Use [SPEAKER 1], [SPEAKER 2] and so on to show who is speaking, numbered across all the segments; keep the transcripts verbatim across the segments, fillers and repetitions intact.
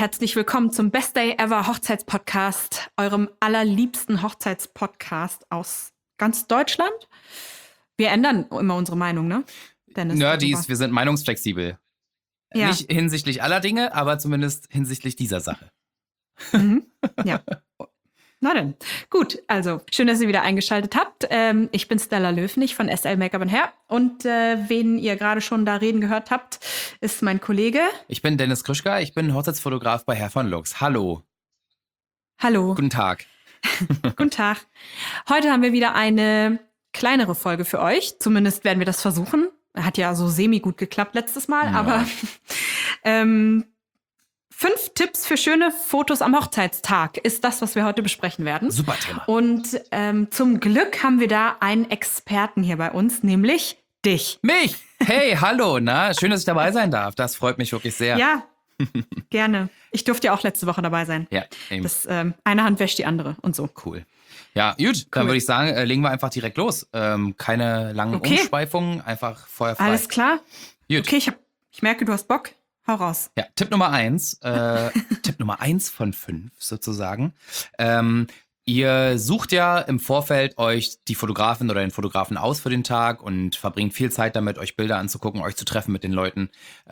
[SPEAKER 1] herzlich willkommen zum Best Day Ever Hochzeitspodcast, eurem allerliebsten Hochzeitspodcast aus ganz Deutschland. Wir ändern immer unsere Meinung, ne?
[SPEAKER 2] Dennis, Nerdies, wir sind meinungsflexibel. Ja. Nicht hinsichtlich aller Dinge, aber zumindest hinsichtlich dieser Sache.
[SPEAKER 1] Mhm. Ja. Na denn. Gut, also schön, dass ihr wieder eingeschaltet habt. Ähm, ich bin Stella Löfnig von S L Make-up and Hair. Und äh, wen ihr gerade schon da reden gehört habt, ist mein Kollege.
[SPEAKER 2] Ich bin Dennis Krischka, ich bin Hochzeitsfotograf bei Hair von Lux. Hallo.
[SPEAKER 1] Hallo.
[SPEAKER 2] Guten Tag.
[SPEAKER 1] Guten Tag. Heute haben wir wieder eine kleinere Folge für euch. Zumindest werden wir das versuchen. Hat ja so semi-gut geklappt letztes Mal, ja. aber ähm, fünf Tipps für schöne Fotos am Hochzeitstag ist das, was wir heute besprechen werden.
[SPEAKER 2] Super Thema.
[SPEAKER 1] Und ähm, zum Glück haben wir da einen Experten hier bei uns, nämlich dich.
[SPEAKER 2] Mich? Hey, hallo, na, schön, dass ich dabei sein darf. Das freut mich wirklich sehr.
[SPEAKER 1] Ja, gerne. Ich durfte ja auch letzte Woche dabei sein.
[SPEAKER 2] Ja, eben.
[SPEAKER 1] Das, ähm, eine Hand wäscht die andere und so.
[SPEAKER 2] Cool. Ja, gut, cool. Dann würde ich sagen, äh, legen wir einfach direkt los. Ähm, keine langen okay. Umschweifungen, einfach feuerfrei.
[SPEAKER 1] Alles klar.
[SPEAKER 2] Gut.
[SPEAKER 1] Okay, ich, hab, ich merke, du hast Bock. Hau raus.
[SPEAKER 2] Ja, Tipp Nummer eins, äh, Tipp Nummer eins von fünf sozusagen. Ähm, ihr sucht ja im Vorfeld euch die Fotografin oder den Fotografen aus für den Tag und verbringt viel Zeit damit, euch Bilder anzugucken, euch zu treffen mit den Leuten,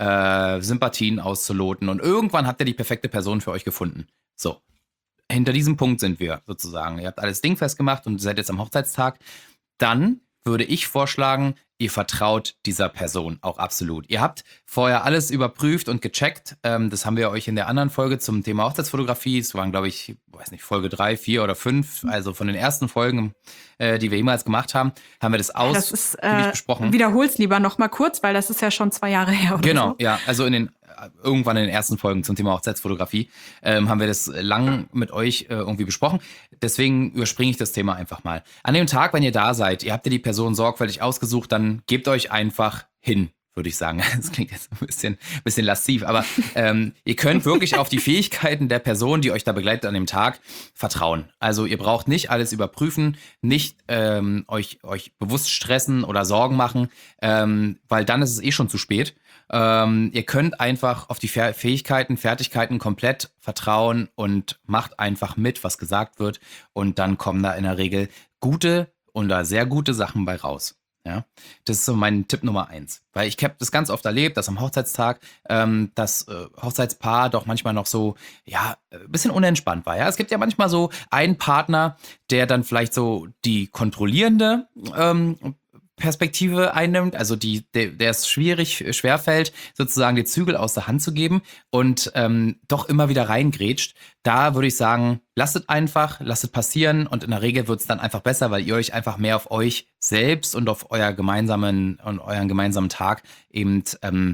[SPEAKER 2] äh, Sympathien auszuloten und irgendwann habt ihr die perfekte Person für euch gefunden. So, hinter diesem Punkt sind wir sozusagen. Ihr habt alles dingfest gemacht und seid jetzt am Hochzeitstag. Dann würde ich vorschlagen, ihr vertraut dieser Person auch absolut. Ihr habt vorher alles überprüft und gecheckt. Ähm, das haben wir euch in der anderen Folge zum Thema Hochzeitsfotografie, es waren, glaube ich, weiß nicht, Folge drei, vier oder fünf, also von den ersten Folgen, äh, die wir jemals gemacht haben, haben wir das ausführlich
[SPEAKER 1] das ist, äh,
[SPEAKER 2] besprochen.
[SPEAKER 1] Wiederhol's lieber noch mal kurz, weil das ist ja schon zwei Jahre her oder
[SPEAKER 2] Genau,
[SPEAKER 1] so.
[SPEAKER 2] ja, also in den irgendwann in den ersten Folgen zum Thema Hochzeitsfotografie ähm, haben wir das lang mit euch äh, irgendwie besprochen. Deswegen überspringe ich das Thema einfach mal. An dem Tag, wenn ihr da seid, ihr habt ihr die Person sorgfältig ausgesucht, dann gebt euch einfach hin, würde ich sagen. Das klingt jetzt ein bisschen, bisschen lasziv, aber ähm, ihr könnt wirklich auf die Fähigkeiten der Person, die euch da begleitet an dem Tag, vertrauen. Also ihr braucht nicht alles überprüfen, nicht ähm, euch, euch bewusst stressen oder Sorgen machen, ähm, weil dann ist es eh schon zu spät. Ähm, ihr könnt einfach auf die Fähigkeiten, Fertigkeiten komplett vertrauen und macht einfach mit, was gesagt wird. Und dann kommen da in der Regel gute oder sehr gute Sachen bei raus. Ja, das ist so mein Tipp Nummer eins. Weil ich habe das ganz oft erlebt, dass am Hochzeitstag ähm, das äh, Hochzeitspaar doch manchmal noch so, ja, ein bisschen unentspannt war. Ja, es gibt ja manchmal so einen Partner, der dann vielleicht so die kontrollierende ähm, Perspektive einnimmt, also die, der, der es schwierig, schwerfällt, sozusagen die Zügel aus der Hand zu geben und ähm, doch immer wieder reingrätscht. Da würde ich sagen, lasst es einfach, lasst es passieren und in der Regel wird es dann einfach besser, weil ihr euch einfach mehr auf euch selbst und auf euer gemeinsamen und euren gemeinsamen Tag eben ähm,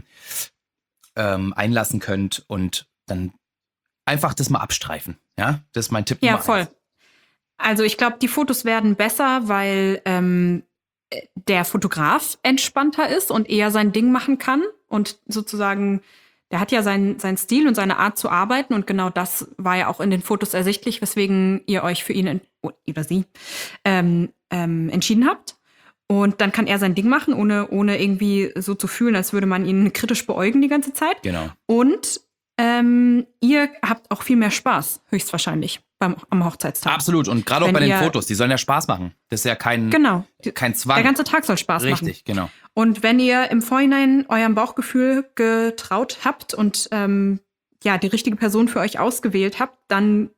[SPEAKER 2] ähm, einlassen könnt und dann einfach das mal abstreifen. Ja, das ist mein Tipp.
[SPEAKER 1] Ja,
[SPEAKER 2] Nummer
[SPEAKER 1] voll.
[SPEAKER 2] eins.
[SPEAKER 1] Also ich glaube, die Fotos werden besser, weil ähm der Fotograf entspannter ist und eher sein Ding machen kann und sozusagen, der hat ja seinen, seinen Stil und seine Art zu arbeiten und genau das war ja auch in den Fotos ersichtlich, weswegen ihr euch für ihn oder sie ähm, ähm, entschieden habt. Und dann kann er sein Ding machen, ohne, ohne irgendwie so zu fühlen, als würde man ihn kritisch beäugen die ganze Zeit.
[SPEAKER 2] Genau.
[SPEAKER 1] Und ähm, ihr habt auch viel mehr Spaß, höchstwahrscheinlich. Beim, am Hochzeitstag.
[SPEAKER 2] Absolut. Und gerade auch bei den
[SPEAKER 1] ihr,
[SPEAKER 2] Fotos, die sollen ja Spaß machen. Das ist ja kein,
[SPEAKER 1] genau,
[SPEAKER 2] kein Zwang.
[SPEAKER 1] Der ganze Tag soll Spaß
[SPEAKER 2] Richtig,
[SPEAKER 1] machen.
[SPEAKER 2] Richtig, genau.
[SPEAKER 1] Und wenn ihr im Vorhinein eurem Bauchgefühl getraut habt und ähm, ja, die richtige Person für euch ausgewählt habt, dann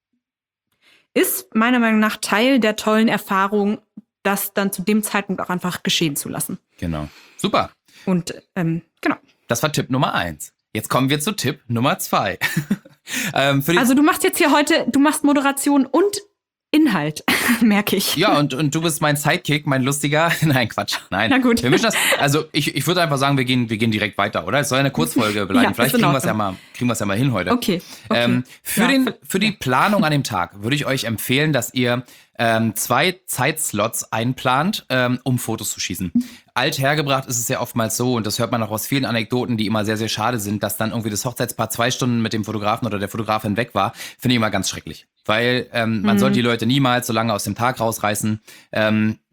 [SPEAKER 1] ist meiner Meinung nach Teil der tollen Erfahrung, das dann zu dem Zeitpunkt auch einfach geschehen zu lassen.
[SPEAKER 2] Genau. Super.
[SPEAKER 1] Und ähm, genau.
[SPEAKER 2] Das war Tipp Nummer eins. Jetzt kommen wir zu Tipp Nummer zwei. ähm, für die
[SPEAKER 1] also du machst jetzt hier heute, du machst Moderation und Inhalt, merke ich.
[SPEAKER 2] Ja, und, und du bist mein Sidekick, mein lustiger. Nein, Quatsch. Nein.
[SPEAKER 1] Na gut.
[SPEAKER 2] Wir mischen das. Also ich, ich würde einfach sagen, wir gehen, wir gehen direkt weiter, oder? Es soll eine Kurzfolge bleiben.
[SPEAKER 1] Ja,
[SPEAKER 2] Vielleicht kriegen wir es ja mal, kriegen wir es ja mal hin heute.
[SPEAKER 1] Okay. okay.
[SPEAKER 2] Ähm, für,
[SPEAKER 1] ja,
[SPEAKER 2] den, für die Planung an dem Tag würde ich euch empfehlen, dass ihr ähm, zwei Zeitslots einplant, ähm, um Fotos zu schießen. Althergebracht ist es ja oftmals so, und das hört man auch aus vielen Anekdoten, die immer sehr, sehr schade sind, dass dann irgendwie das Hochzeitspaar zwei Stunden mit dem Fotografen oder der Fotografin weg war, finde ich immer ganz schrecklich. Weil ähm, man
[SPEAKER 1] mhm.
[SPEAKER 2] soll die Leute niemals so lange aus dem Tag rausreißen. Ähm,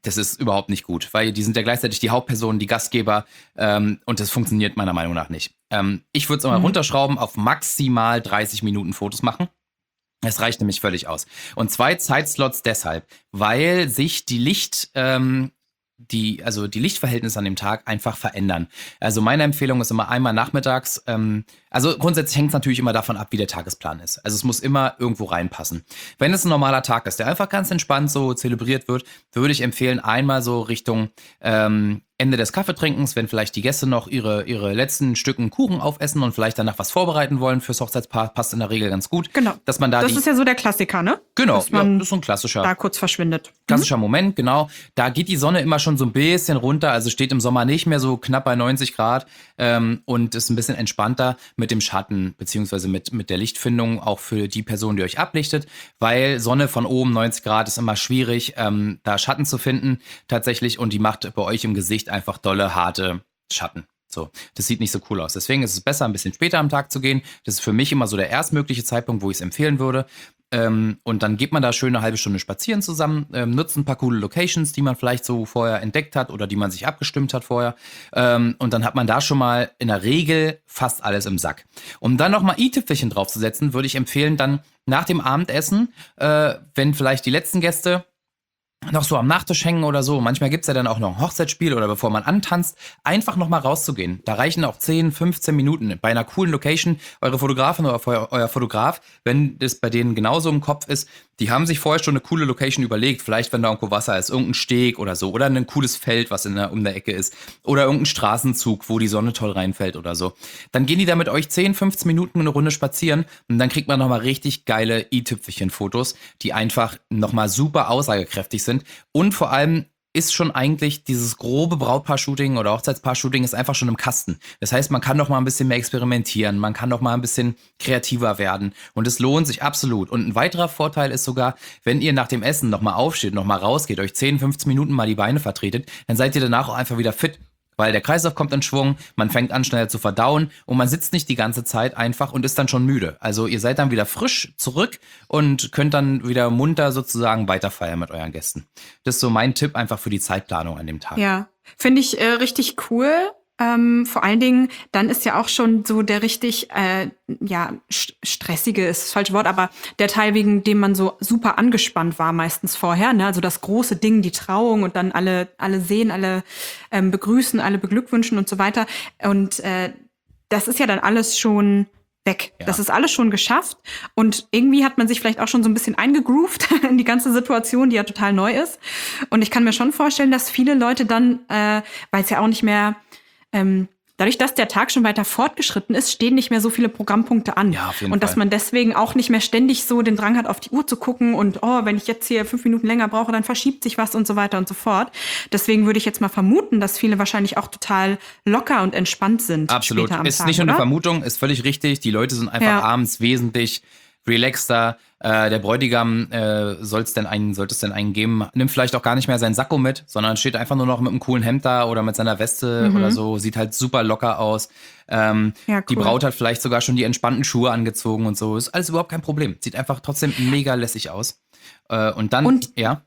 [SPEAKER 2] das ist überhaupt nicht gut, weil die sind ja gleichzeitig die Hauptpersonen, die Gastgeber ähm, und das funktioniert meiner Meinung nach nicht. Ähm, ich würde es immer mhm. runterschrauben, auf maximal dreißig Minuten Fotos machen. Es reicht nämlich völlig aus. Und zwei Zeitslots deshalb, weil sich die Licht, ähm, die, also die Lichtverhältnisse an dem Tag einfach verändern. Also meine Empfehlung ist immer einmal nachmittags, ähm, also grundsätzlich hängt es natürlich immer davon ab, wie der Tagesplan ist. Also es muss immer irgendwo reinpassen. Wenn es ein normaler Tag ist, der einfach ganz entspannt so zelebriert wird, würde ich empfehlen, einmal so Richtung ähm, Ende des Kaffeetrinkens, wenn vielleicht die Gäste noch ihre, ihre letzten Stücken Kuchen aufessen und vielleicht danach was vorbereiten wollen fürs Hochzeitspaar, passt in der Regel ganz gut.
[SPEAKER 1] Genau.
[SPEAKER 2] Dass man da
[SPEAKER 1] das
[SPEAKER 2] die,
[SPEAKER 1] ist ja so der Klassiker, ne?
[SPEAKER 2] Genau,
[SPEAKER 1] dass man
[SPEAKER 2] ja, das ist so ein klassischer.
[SPEAKER 1] Da kurz verschwindet.
[SPEAKER 2] Klassischer mhm. Moment, genau. Da geht die Sonne immer schon so ein bisschen runter, also steht im Sommer nicht mehr so knapp bei neunzig Grad ähm, und ist ein bisschen entspannter mit dem Schatten, beziehungsweise mit, mit der Lichtfindung, auch für die Person, die euch ablichtet, weil Sonne von oben neunzig Grad ist immer schwierig, ähm, da Schatten zu finden tatsächlich und die macht bei euch im Gesicht einfach dolle, harte Schatten. So, das sieht nicht so cool aus. Deswegen ist es besser, ein bisschen später am Tag zu gehen. Das ist für mich immer so der erstmögliche Zeitpunkt, wo ich es empfehlen würde. Ähm, und dann geht man da schön eine halbe Stunde spazieren zusammen, ähm, nutzt ein paar coole Locations, die man vielleicht so vorher entdeckt hat oder die man sich abgestimmt hat vorher. Ähm, und dann hat man da schon mal in der Regel fast alles im Sack. Um dann nochmal i-Tüpfelchen draufzusetzen, würde ich empfehlen, dann nach dem Abendessen, äh, wenn vielleicht die letzten Gäste noch so am Nachtisch hängen oder so. Manchmal gibt's ja dann auch noch ein Hochzeitsspiel oder bevor man antanzt, einfach noch mal rauszugehen. Da reichen auch zehn, fünfzehn Minuten bei einer coolen Location. Eure Fotografin oder euer, euer Fotograf, wenn das bei denen genauso im Kopf ist, die haben sich vorher schon eine coole Location überlegt. Vielleicht, wenn da irgendwo Wasser ist, irgendein Steg oder so. Oder ein cooles Feld, was in der, um der Ecke ist. Oder irgendein Straßenzug, wo die Sonne toll reinfällt oder so. Dann gehen die da mit euch zehn, fünfzehn Minuten eine Runde spazieren und dann kriegt man noch mal richtig geile i-Tüpfelchen-Fotos, die einfach noch mal super aussagekräftig sind. Und vor allem ist schon eigentlich dieses grobe Brautpaar-Shooting oder Hochzeitspaar-Shooting ist einfach schon im Kasten. Das heißt, man kann noch mal ein bisschen mehr experimentieren, man kann noch mal ein bisschen kreativer werden und es lohnt sich absolut. Und ein weiterer Vorteil ist sogar, wenn ihr nach dem Essen noch mal aufsteht, noch mal rausgeht, euch zehn, fünfzehn Minuten mal die Beine vertretet, dann seid ihr danach auch einfach wieder fit. Weil der Kreislauf kommt in Schwung, man fängt an schneller zu verdauen und man sitzt nicht die ganze Zeit einfach und ist dann schon müde. Also ihr seid dann wieder frisch zurück und könnt dann wieder munter sozusagen weiterfeiern mit euren Gästen. Das ist so mein Tipp einfach für die Zeitplanung an dem Tag.
[SPEAKER 1] Ja, finde ich äh, richtig cool. Ähm, vor allen Dingen, dann ist ja auch schon so der richtig, äh, ja, st- stressige ist das falsche Wort, aber der Teil, wegen dem man so super angespannt war meistens vorher, ne? Also das große Ding, die Trauung und dann alle, alle sehen, alle ähm, begrüßen, alle beglückwünschen und so weiter. Und äh, das ist ja dann alles schon weg. Ja. Das ist alles schon geschafft. Und irgendwie hat man sich vielleicht auch schon so ein bisschen eingegroovt in die ganze Situation, die ja total neu ist. Und ich kann mir schon vorstellen, dass viele Leute dann, äh, weil es ja auch nicht mehr Ähm, dadurch, dass der Tag schon weiter fortgeschritten ist, stehen nicht mehr so viele Programmpunkte an.
[SPEAKER 2] Ja, auf jeden
[SPEAKER 1] und dass
[SPEAKER 2] Fall.
[SPEAKER 1] man deswegen auch nicht mehr ständig so den Drang hat, auf die Uhr zu gucken und, oh, wenn ich jetzt hier fünf Minuten länger brauche, dann verschiebt sich was und so weiter und so fort. Deswegen würde ich jetzt mal vermuten, dass viele wahrscheinlich auch total locker und entspannt sind.
[SPEAKER 2] Absolut.
[SPEAKER 1] Später am
[SPEAKER 2] Ist
[SPEAKER 1] Tag,
[SPEAKER 2] nicht nur eine
[SPEAKER 1] oder?
[SPEAKER 2] Vermutung, ist völlig richtig. Die Leute sind einfach
[SPEAKER 1] Ja.
[SPEAKER 2] abends wesentlich relaxter. Äh, der Bräutigam äh, soll's denn einen, sollte es denn einen geben, nimmt vielleicht auch gar nicht mehr seinen Sakko mit, sondern steht einfach nur noch mit einem coolen Hemd da oder mit seiner Weste
[SPEAKER 1] Mhm.
[SPEAKER 2] oder so, sieht halt super locker aus. Ähm,
[SPEAKER 1] Ja, cool.
[SPEAKER 2] Die Braut hat vielleicht sogar schon die entspannten Schuhe angezogen und so. Ist alles überhaupt kein Problem. Sieht einfach trotzdem mega lässig aus. Äh, und dann,
[SPEAKER 1] Und-
[SPEAKER 2] ja.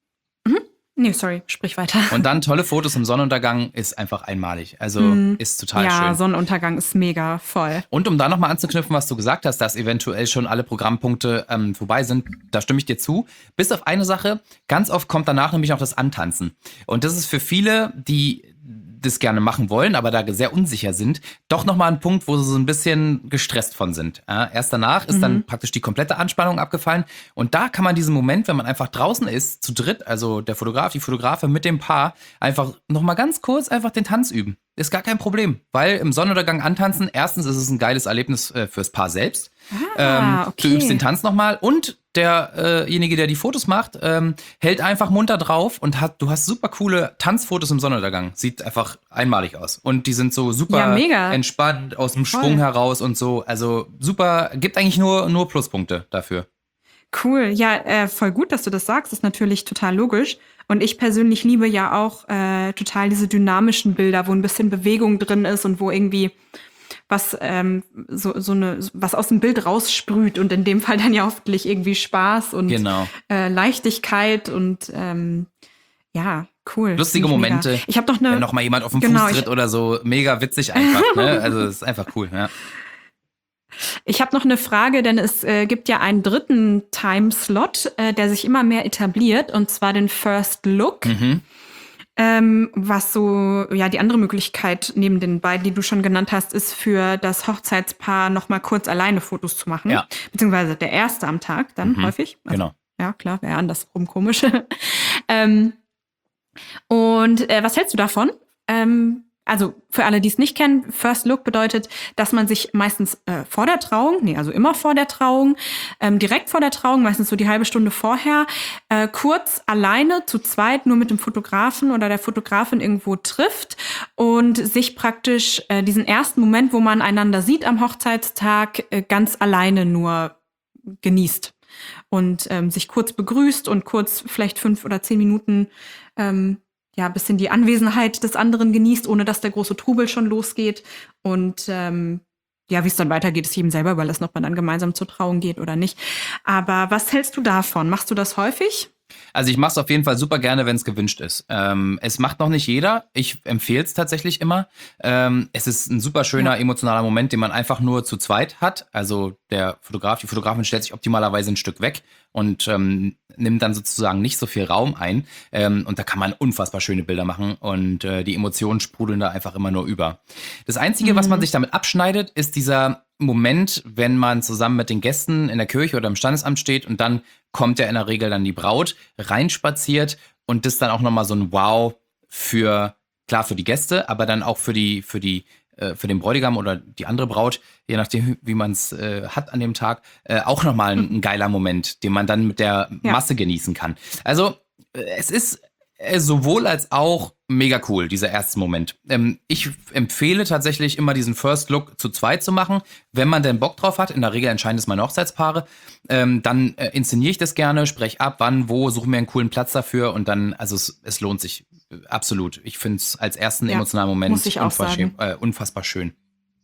[SPEAKER 1] Nee, sorry, sprich weiter.
[SPEAKER 2] Und dann tolle Fotos im Sonnenuntergang ist einfach einmalig. Also
[SPEAKER 1] Mhm.
[SPEAKER 2] ist total
[SPEAKER 1] ja,
[SPEAKER 2] schön.
[SPEAKER 1] Sonnenuntergang ist mega voll.
[SPEAKER 2] Und um da nochmal anzuknüpfen, was du gesagt hast, dass eventuell schon alle Programmpunkte ähm, vorbei sind, da stimme ich dir zu. Bis auf eine Sache, ganz oft kommt danach nämlich noch das Antanzen. Und das ist für viele, die das gerne machen wollen, aber da sehr unsicher sind, doch nochmal ein Punkt, wo sie so ein bisschen gestresst von sind. Ja, erst danach ist
[SPEAKER 1] Mhm.
[SPEAKER 2] dann praktisch die komplette Anspannung abgefallen. Und da kann man diesen Moment, wenn man einfach draußen ist, zu dritt, also der Fotograf, die Fotografe mit dem Paar, einfach nochmal ganz kurz einfach den Tanz üben. Ist gar kein Problem, weil im Sonnenuntergang antanzen, erstens ist es ein geiles Erlebnis äh, fürs Paar selbst.
[SPEAKER 1] Ah,
[SPEAKER 2] ähm,
[SPEAKER 1] okay.
[SPEAKER 2] Du übst den Tanz nochmal und derjenige, der die Fotos macht, ähm, hält einfach munter drauf und hat, du hast super coole Tanzfotos im Sonnenuntergang. Sieht einfach einmalig aus. Und die sind so super
[SPEAKER 1] Ja, mega.
[SPEAKER 2] entspannt, aus dem
[SPEAKER 1] Voll.
[SPEAKER 2] Schwung heraus und so. Also super, gibt eigentlich nur, nur Pluspunkte dafür.
[SPEAKER 1] Cool, ja, äh, voll gut, dass du das sagst. Das ist natürlich total logisch. Und ich persönlich liebe ja auch äh, total diese dynamischen Bilder, wo ein bisschen Bewegung drin ist und wo irgendwie was ähm, so, so eine was aus dem Bild raussprüht und in dem Fall dann ja hoffentlich irgendwie Spaß und
[SPEAKER 2] Genau.
[SPEAKER 1] äh, Leichtigkeit und ähm, Ja, cool.
[SPEAKER 2] Lustige
[SPEAKER 1] Finde ich
[SPEAKER 2] Momente.
[SPEAKER 1] Mega. Ich habe noch eine.
[SPEAKER 2] Wenn noch mal jemand auf den
[SPEAKER 1] genau,
[SPEAKER 2] Fuß tritt
[SPEAKER 1] ich,
[SPEAKER 2] oder so, mega witzig einfach. Ne? Also es ist einfach cool. Ja.
[SPEAKER 1] ich habe noch eine Frage, denn es äh, gibt ja einen dritten Timeslot, äh, der sich immer mehr etabliert, und zwar den First Look.
[SPEAKER 2] Mhm.
[SPEAKER 1] Ähm, was so, ja, die andere Möglichkeit neben den beiden, die du schon genannt hast, ist für das Hochzeitspaar noch mal kurz alleine Fotos zu machen.
[SPEAKER 2] Ja.
[SPEAKER 1] Beziehungsweise der erste am Tag dann
[SPEAKER 2] Mhm.
[SPEAKER 1] häufig. Also,
[SPEAKER 2] Genau.
[SPEAKER 1] ja, klar, wäre andersrum komisch. ähm, und äh, was hältst du davon? Ähm, also für alle, die es nicht kennen, First Look bedeutet, dass man sich meistens äh, vor der Trauung, nee, also immer vor der Trauung, ähm, direkt vor der Trauung, meistens so die halbe Stunde vorher, äh, kurz alleine zu zweit nur mit dem Fotografen oder der Fotografin irgendwo trifft und sich praktisch äh, diesen ersten Moment, wo man einander sieht am Hochzeitstag, äh, ganz alleine nur genießt und ähm, sich kurz begrüßt und kurz vielleicht fünf oder zehn Minuten ähm, ja, ein bisschen die Anwesenheit des anderen genießt, ohne dass der große Trubel schon losgeht. Und ähm, ja, wie es dann weitergeht, ist jedem selber überlassen, ob man dann gemeinsam zur Trauung geht oder nicht. Aber was hältst du davon? Machst du das häufig?
[SPEAKER 2] Also ich mache es auf jeden Fall super gerne, wenn es gewünscht ist. Ähm, es macht noch nicht jeder. Ich empfehle es tatsächlich immer. Ähm, es ist ein super schöner,
[SPEAKER 1] Ja.
[SPEAKER 2] emotionaler Moment, den man einfach nur zu zweit hat. Also der Fotograf, die Fotografin stellt sich optimalerweise ein Stück weg und ähm, nimmt dann sozusagen nicht so viel Raum ein. Ähm, und da kann man unfassbar schöne Bilder machen und äh, die Emotionen sprudeln da einfach immer nur über. Das Einzige,
[SPEAKER 1] Mhm.
[SPEAKER 2] was man sich damit abschneidet, ist dieser Moment, wenn man zusammen mit den Gästen in der Kirche oder im Standesamt steht und dann kommt ja in der Regel dann die Braut reinspaziert und das dann auch nochmal so ein Wow für, klar für die Gäste, aber dann auch für die, für die, äh, für den Bräutigam oder die andere Braut, je nachdem, wie man es äh, hat an dem Tag, äh, auch nochmal ein, ein geiler Moment, den man dann mit der
[SPEAKER 1] Ja.
[SPEAKER 2] Masse genießen kann. Also äh, es ist äh, sowohl als auch mega cool, dieser erste Moment. Ähm, ich empfehle tatsächlich immer diesen First Look zu zweit zu machen, wenn man denn Bock drauf hat. In der Regel entscheiden es meine Hochzeitspaare. Ähm, dann äh, inszeniere ich das gerne, spreche ab, wann, wo, suche mir einen coolen Platz dafür und dann, also es, es lohnt sich äh, absolut. Ich finde es als ersten
[SPEAKER 1] Ja,
[SPEAKER 2] emotionalen Moment
[SPEAKER 1] muss ich auch
[SPEAKER 2] unverschämt, äh, unfassbar schön.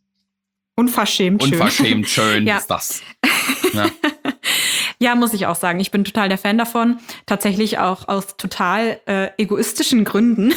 [SPEAKER 1] Unverschämt schön.
[SPEAKER 2] Unverschämt schön
[SPEAKER 1] Ja.
[SPEAKER 2] ist das. Ja.
[SPEAKER 1] Ja, muss ich auch sagen. Ich bin total der Fan davon. Tatsächlich auch aus total äh, egoistischen Gründen.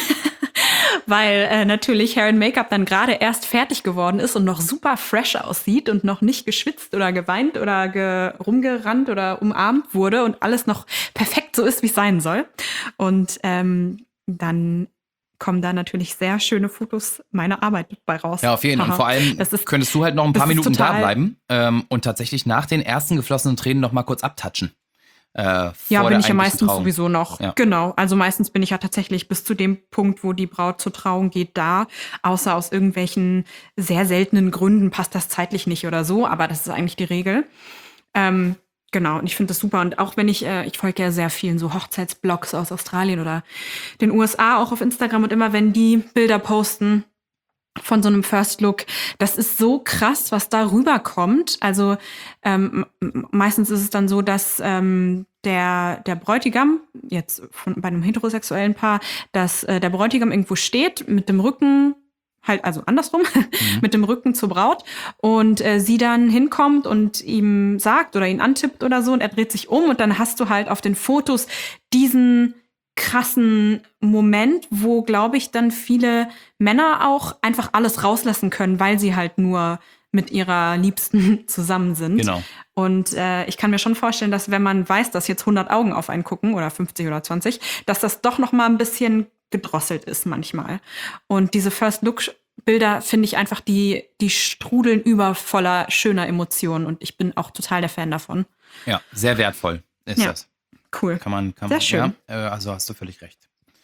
[SPEAKER 1] Weil äh, natürlich Hair and Make-up dann gerade erst fertig geworden ist und noch super fresh aussieht und noch nicht geschwitzt oder geweint oder ge rumgerannt oder umarmt wurde und alles noch perfekt so ist, wie es sein soll. Und ähm, dann kommen da natürlich sehr schöne Fotos meiner Arbeit bei raus.
[SPEAKER 2] Ja, auf jeden Fall. Und
[SPEAKER 1] Haha.
[SPEAKER 2] vor allem
[SPEAKER 1] Das ist-
[SPEAKER 2] könntest du halt noch ein
[SPEAKER 1] das
[SPEAKER 2] paar
[SPEAKER 1] ist
[SPEAKER 2] Minuten da
[SPEAKER 1] total-
[SPEAKER 2] bleiben ähm, und tatsächlich nach den ersten geflossenen Tränen noch mal kurz abtatschen. Äh, vor
[SPEAKER 1] Ja,
[SPEAKER 2] der
[SPEAKER 1] bin ich ja
[SPEAKER 2] eigentlichen
[SPEAKER 1] meistens
[SPEAKER 2] Trauung.
[SPEAKER 1] sowieso noch.
[SPEAKER 2] Ja.
[SPEAKER 1] Genau. Also meistens bin ich ja tatsächlich bis zu dem Punkt, wo die Braut zur Trauung geht, da. Außer aus irgendwelchen sehr seltenen Gründen passt das zeitlich nicht oder so. Aber das ist eigentlich die Regel. Ähm, genau. Und ich finde das super. Und auch wenn ich, äh, ich folge ja sehr vielen so Hochzeitsblogs aus Australien oder den U S A auch auf Instagram. Und immer wenn die Bilder posten von so einem First Look, das ist so krass, was da rüberkommt. Also ähm, m- meistens ist es dann so, dass ähm, der der Bräutigam jetzt von bei einem heterosexuellen Paar, dass äh, der Bräutigam irgendwo steht mit dem Rücken halt, also andersrum, mit dem Rücken zur Braut und äh, sie dann hinkommt und ihm sagt oder ihn antippt oder so und er dreht sich um und dann hast du halt auf den Fotos diesen krassen Moment, wo, glaube ich, dann viele Männer auch einfach alles rauslassen können, weil sie halt nur mit ihrer Liebsten zusammen sind.
[SPEAKER 2] Genau.
[SPEAKER 1] Und äh, ich kann mir schon vorstellen, dass wenn man weiß, dass jetzt hundert Augen auf einen gucken oder fünfzig oder zwanzig, dass das doch noch mal ein bisschen gedrosselt ist manchmal. Und diese First-Look-Bilder finde ich einfach, die, die strudeln über voller schöner Emotionen. Und ich bin auch total der Fan davon.
[SPEAKER 2] Ja, sehr wertvoll ist
[SPEAKER 1] Ja.
[SPEAKER 2] das.
[SPEAKER 1] Cool.
[SPEAKER 2] Kann man, kann
[SPEAKER 1] Sehr
[SPEAKER 2] man,
[SPEAKER 1] schön.
[SPEAKER 2] Ja, äh, also hast du völlig recht.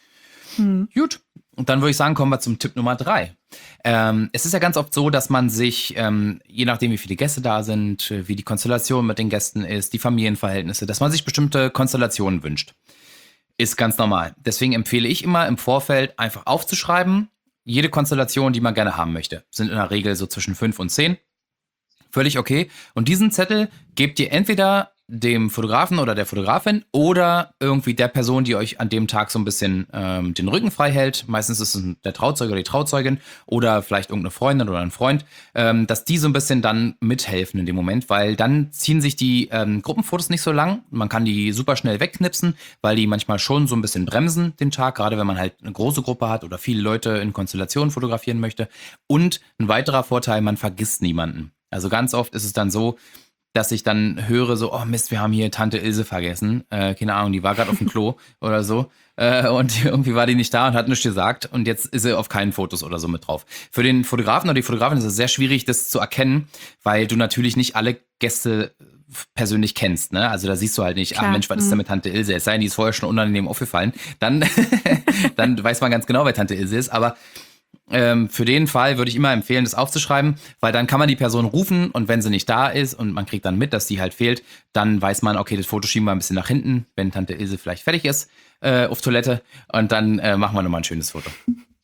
[SPEAKER 1] Hm.
[SPEAKER 2] Gut. Und dann würde ich sagen, kommen wir zum Tipp Nummer drei. Ähm, es ist ja ganz oft so, dass man sich, ähm, je nachdem, wie viele Gäste da sind, äh, wie die Konstellation mit den Gästen ist, die Familienverhältnisse, dass man sich bestimmte Konstellationen wünscht. Ist ganz normal. Deswegen empfehle ich immer im Vorfeld einfach aufzuschreiben, jede Konstellation, die man gerne haben möchte. Sind in der Regel so zwischen fünf und zehn. Völlig okay. Und diesen Zettel gebt ihr entweder dem Fotografen oder der Fotografin oder irgendwie der Person, die euch an dem Tag so ein bisschen ähm, den Rücken frei hält. Meistens ist es der Trauzeuge oder die Trauzeugin oder vielleicht irgendeine Freundin oder ein Freund, ähm, dass die so ein bisschen dann mithelfen in dem Moment, weil dann ziehen sich die ähm, Gruppenfotos nicht so lang. Man kann die super schnell wegknipsen, weil die manchmal schon so ein bisschen bremsen den Tag, gerade wenn man halt eine große Gruppe hat oder viele Leute in Konstellationen fotografieren möchte. Und ein weiterer Vorteil, man vergisst niemanden. Also ganz oft ist es dann so, dass ich dann höre so, oh Mist, wir haben hier Tante Ilse vergessen. Äh, keine Ahnung, die war gerade auf dem Klo oder so. Äh, und irgendwie war die nicht da und hat nichts gesagt. Und jetzt ist sie auf keinen Fotos oder so mit drauf. Für den Fotografen oder die Fotografin ist es sehr schwierig, das zu erkennen, weil du natürlich nicht alle Gäste persönlich kennst, ne? Also da siehst du halt nicht,
[SPEAKER 1] Klar.
[SPEAKER 2] ach Mensch, was ist denn mit Tante Ilse? Es sei denn, die ist vorher schon unangenehm aufgefallen. Dann, dann weiß man ganz genau, wer Tante Ilse ist. Aber Ähm, für den Fall würde ich immer empfehlen, das aufzuschreiben, weil dann kann man die Person rufen und wenn sie nicht da ist und man kriegt dann mit, dass die halt fehlt, dann weiß man, okay, das Foto schieben wir ein bisschen nach hinten, wenn Tante Ilse vielleicht fertig ist äh, auf Toilette und dann äh, machen wir nochmal ein schönes Foto.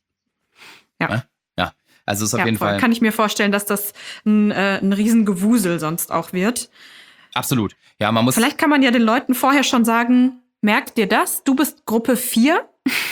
[SPEAKER 1] Ja.
[SPEAKER 2] Ja, ja. Also ist auf
[SPEAKER 1] ja,
[SPEAKER 2] jeden
[SPEAKER 1] voll.
[SPEAKER 2] Fall.
[SPEAKER 1] Kann ich mir vorstellen, dass das ein, äh, ein Riesengewusel sonst auch wird.
[SPEAKER 2] Absolut. Ja, man muss.
[SPEAKER 1] Vielleicht kann man ja den Leuten vorher schon sagen, merkt dir das, du bist Gruppe vier.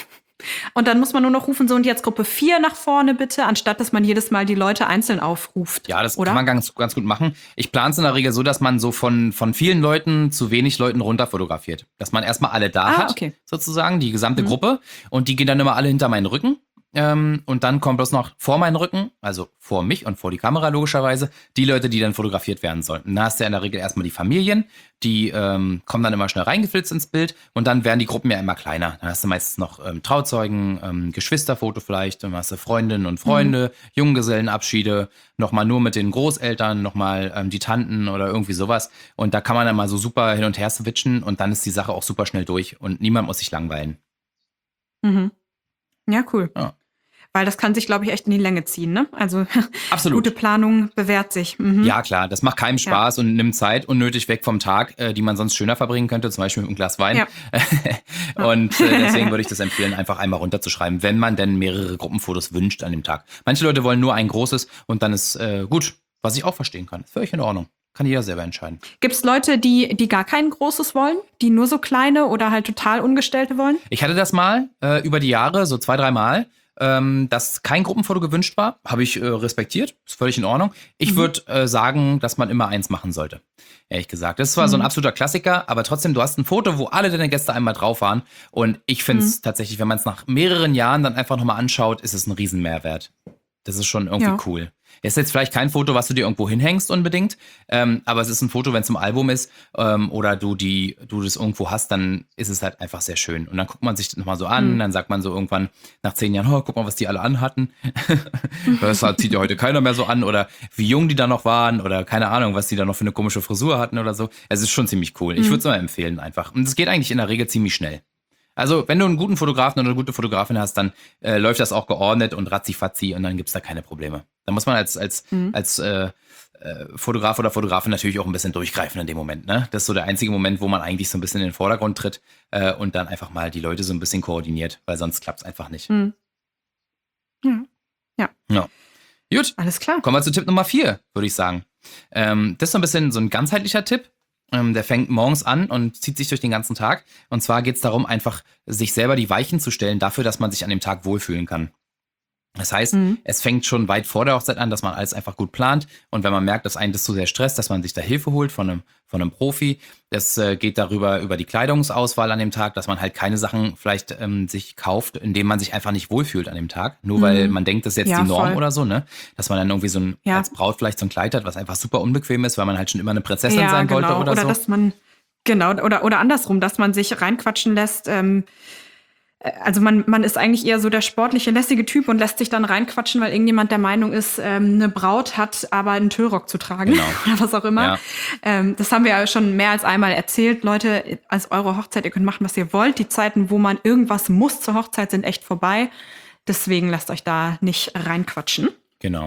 [SPEAKER 1] Und dann muss man nur noch rufen, so und jetzt Gruppe vier nach vorne bitte, anstatt dass man jedes Mal die Leute einzeln aufruft.
[SPEAKER 2] Ja, das
[SPEAKER 1] oder?
[SPEAKER 2] kann man ganz, ganz gut machen. Ich plane es in der Regel so, dass man so von, von vielen Leuten zu wenig Leuten runter fotografiert. Dass man erstmal alle da
[SPEAKER 1] Ah,
[SPEAKER 2] hat,
[SPEAKER 1] okay.
[SPEAKER 2] sozusagen, die gesamte
[SPEAKER 1] Mhm.
[SPEAKER 2] Gruppe. Und die gehen dann immer alle hinter meinen Rücken. Ähm, und dann kommt bloß noch vor meinen Rücken, also vor mich und vor die Kamera logischerweise, die Leute, die dann fotografiert werden sollten. Da hast du ja in der Regel erstmal die Familien, die ähm, kommen dann immer schnell reingeflitzt ins Bild und dann werden die Gruppen ja immer kleiner. Dann hast du meistens noch ähm, Trauzeugen, ähm, Geschwisterfoto vielleicht, dann hast du Freundinnen und Freunde, mhm. Junggesellenabschiede, nochmal nur mit den Großeltern, nochmal ähm, die Tanten oder irgendwie sowas. Und da kann man dann mal so super hin und her switchen und dann ist die Sache auch super schnell durch und niemand muss sich langweilen.
[SPEAKER 1] Mhm. Ja, cool.
[SPEAKER 2] Ja.
[SPEAKER 1] Weil das kann sich, glaube ich, echt in die Länge ziehen, ne? Also
[SPEAKER 2] Absolut.
[SPEAKER 1] Gute Planung bewährt sich. Mhm.
[SPEAKER 2] Ja, klar, das macht keinem Spaß ja. und nimmt Zeit unnötig weg vom Tag, äh, die man sonst schöner verbringen könnte, zum Beispiel mit einem Glas Wein. Ja. Und äh, deswegen würde ich das empfehlen, einfach einmal runterzuschreiben, wenn man denn mehrere Gruppenfotos wünscht an dem Tag. Manche Leute wollen nur ein großes und dann ist äh, gut, was ich auch verstehen kann. Ist völlig in Ordnung. Kann jeder selber entscheiden. Gibt
[SPEAKER 1] es Leute, die, die gar kein großes wollen? Die nur so kleine oder halt total ungestellte wollen?
[SPEAKER 2] Ich hatte das mal äh, über die Jahre, so zwei, drei Mal. Ähm, dass kein Gruppenfoto gewünscht war, habe ich äh, respektiert, ist völlig in Ordnung. Ich mhm. würde äh, sagen, dass man immer eins machen sollte, ehrlich gesagt. Das ist zwar mhm. so ein absoluter Klassiker, aber trotzdem, du hast ein Foto, wo alle deine Gäste einmal drauf waren und ich finde es mhm. tatsächlich, wenn man es nach mehreren Jahren dann einfach nochmal anschaut, ist es ein Riesenmehrwert. Das ist schon irgendwie ja. cool. Ist jetzt vielleicht kein Foto, was du dir irgendwo hinhängst unbedingt, ähm, aber es ist ein Foto, wenn es im Album ist ähm, oder du die, du das irgendwo hast, dann ist es halt einfach sehr schön. Und dann guckt man sich das nochmal so an, mhm. dann sagt man so irgendwann nach zehn Jahren, oh, guck mal, was die alle anhatten. Das zieht ja heute keiner mehr so an oder wie jung die da noch waren oder keine Ahnung, was die da noch für eine komische Frisur hatten oder so. Es ist schon ziemlich cool. Mhm. Ich würde es mal empfehlen einfach. Und es geht eigentlich in der Regel ziemlich schnell. Also, wenn du einen guten Fotografen oder eine gute Fotografin hast, dann äh, läuft das auch geordnet und ratzi-fatzi und dann gibt's da keine Probleme. Da muss man als als mhm. als äh, äh, Fotograf oder Fotografin natürlich auch ein bisschen durchgreifen in dem Moment. Ne? Das ist so der einzige Moment, wo man eigentlich so ein bisschen in den Vordergrund tritt äh, und dann einfach mal die Leute so ein bisschen koordiniert, weil sonst klappt's einfach nicht.
[SPEAKER 1] Mhm. Ja. ja.
[SPEAKER 2] Ja. Gut.
[SPEAKER 1] Alles klar.
[SPEAKER 2] Kommen wir zu Tipp Nummer vier, würde ich sagen. Ähm, das ist so ein bisschen so ein ganzheitlicher Tipp. Der fängt morgens an und zieht sich durch den ganzen Tag. Und zwar geht es darum, einfach sich selber die Weichen zu stellen dafür, dass man sich an dem Tag wohlfühlen kann. Das heißt, mhm. es fängt schon weit vor der Hochzeit an, dass man alles einfach gut plant. Und wenn man merkt, dass einen das zu sehr stresst, dass man sich da Hilfe holt von einem, von einem Profi. Das äh, geht darüber über die Kleidungsauswahl an dem Tag, dass man halt keine Sachen vielleicht ähm, sich kauft, indem man sich einfach nicht wohlfühlt an dem Tag. Nur mhm. weil man denkt, das ist jetzt
[SPEAKER 1] ja,
[SPEAKER 2] die Norm
[SPEAKER 1] voll.
[SPEAKER 2] oder so, ne? Dass man dann irgendwie so ein, ja. als Braut vielleicht so ein Kleid hat, was einfach super unbequem ist, weil man halt schon immer eine Prinzessin
[SPEAKER 1] ja,
[SPEAKER 2] sein
[SPEAKER 1] genau.
[SPEAKER 2] wollte oder,
[SPEAKER 1] oder
[SPEAKER 2] so.
[SPEAKER 1] Oder dass man, genau, oder, oder andersrum, dass man sich reinquatschen lässt, ähm, Also man, man ist eigentlich eher so der sportliche, lässige Typ und lässt sich dann reinquatschen, weil irgendjemand der Meinung ist, ähm, eine Braut hat aber einen Tüllrock zu tragen
[SPEAKER 2] genau.
[SPEAKER 1] oder was auch immer.
[SPEAKER 2] Ja.
[SPEAKER 1] Ähm, das haben wir ja schon mehr als einmal erzählt. Leute, als eure Hochzeit, ihr könnt machen, was ihr wollt. Die Zeiten, wo man irgendwas muss zur Hochzeit, sind echt vorbei. Deswegen lasst euch da nicht reinquatschen.
[SPEAKER 2] Genau.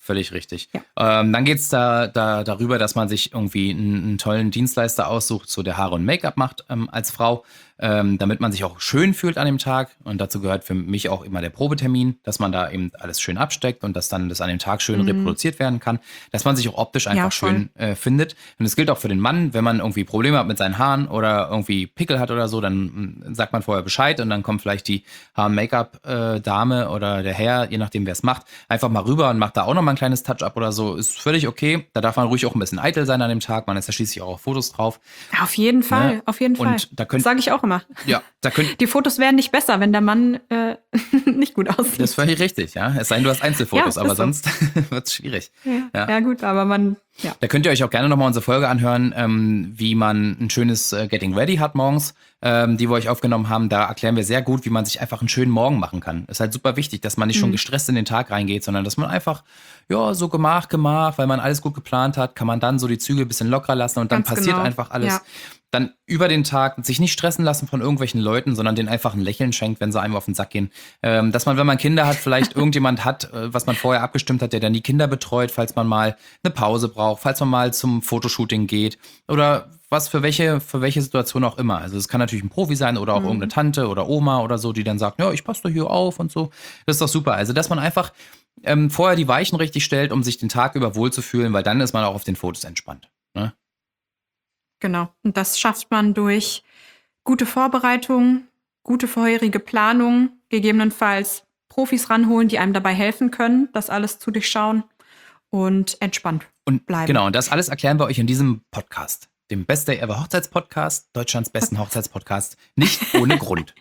[SPEAKER 2] Völlig richtig.
[SPEAKER 1] Ja.
[SPEAKER 2] Ähm, dann geht's da, da darüber, dass man sich irgendwie einen, einen tollen Dienstleister aussucht, so der Haare und Make-up macht ähm, als Frau, ähm, damit man sich auch schön fühlt an dem Tag. Und dazu gehört für mich auch immer der Probetermin, dass man da eben alles schön absteckt und dass dann das an dem Tag schön
[SPEAKER 1] Mhm.
[SPEAKER 2] reproduziert werden kann, dass man sich auch optisch einfach
[SPEAKER 1] Ja, voll.
[SPEAKER 2] schön äh, findet. Und das gilt auch für den Mann, wenn man irgendwie Probleme hat mit seinen Haaren oder irgendwie Pickel hat oder so, dann mm, sagt man vorher Bescheid und dann kommt vielleicht die Haar- und Make-up-Dame oder der Herr, je nachdem wer es macht, einfach mal rüber und macht da auch noch mal ein kleines Touch-up oder so. Ist völlig okay. Da darf man ruhig auch ein bisschen eitel sein an dem Tag. Man ist ja schließlich auch auf Fotos drauf.
[SPEAKER 1] Ja, auf jeden Fall,
[SPEAKER 2] Ne?
[SPEAKER 1] auf jeden Fall.
[SPEAKER 2] Und da könnt-
[SPEAKER 1] das sage ich auch immer.
[SPEAKER 2] Ja, da könnt,
[SPEAKER 1] Die Fotos werden nicht besser, wenn der Mann äh, nicht gut aussieht.
[SPEAKER 2] das ist völlig richtig, ja. Es sei denn, du hast Einzelfotos,
[SPEAKER 1] Ja,
[SPEAKER 2] aber
[SPEAKER 1] ist so.
[SPEAKER 2] sonst wird es schwierig.
[SPEAKER 1] ja.
[SPEAKER 2] Ja.
[SPEAKER 1] Ja. gut, aber man, ja.
[SPEAKER 2] Da könnt ihr euch auch gerne nochmal unsere Folge anhören, ähm, wie man ein schönes äh, Getting Ready hat morgens, ähm, die wir euch aufgenommen haben. Da erklären wir sehr gut, wie man sich einfach einen schönen Morgen machen kann. Ist halt super wichtig, dass man nicht schon
[SPEAKER 1] Mhm.
[SPEAKER 2] gestresst in den Tag reingeht, sondern dass man einfach, ja, so gemach, gemach, weil man alles gut geplant hat, kann man dann so die Zügel ein bisschen lockerer lassen und dann
[SPEAKER 1] Ganz
[SPEAKER 2] passiert
[SPEAKER 1] genau.
[SPEAKER 2] einfach alles.
[SPEAKER 1] Ja.
[SPEAKER 2] Dann über den Tag sich nicht stressen lassen von irgendwelchen Leuten, sondern denen einfach ein Lächeln schenkt, wenn sie einem auf den Sack gehen. Ähm, dass man, wenn man Kinder hat, vielleicht irgendjemand hat, äh, was man vorher abgestimmt hat, der dann die Kinder betreut, falls man mal eine Pause braucht, falls man mal zum Fotoshooting geht oder was für welche, für welche Situation auch immer. Also es kann natürlich ein Profi sein oder auch
[SPEAKER 1] Mhm.
[SPEAKER 2] irgendeine Tante oder Oma oder so, die dann sagt, ja, ich passe doch hier auf und so. Das ist doch super. Also dass man einfach ähm, vorher die Weichen richtig stellt, um sich den Tag über wohlzufühlen, weil dann ist man auch auf den Fotos entspannt. Ne?
[SPEAKER 1] Genau. Und das schafft man durch gute Vorbereitung, gute vorherige Planung, gegebenenfalls Profis ranholen, die einem dabei helfen können, das alles zu durchschauen und entspannt
[SPEAKER 2] Und
[SPEAKER 1] bleiben.
[SPEAKER 2] genau, und das alles erklären wir euch in diesem Podcast, dem Best Day Ever Hochzeitspodcast, Deutschlands besten Hochzeitspodcast, nicht ohne Grund.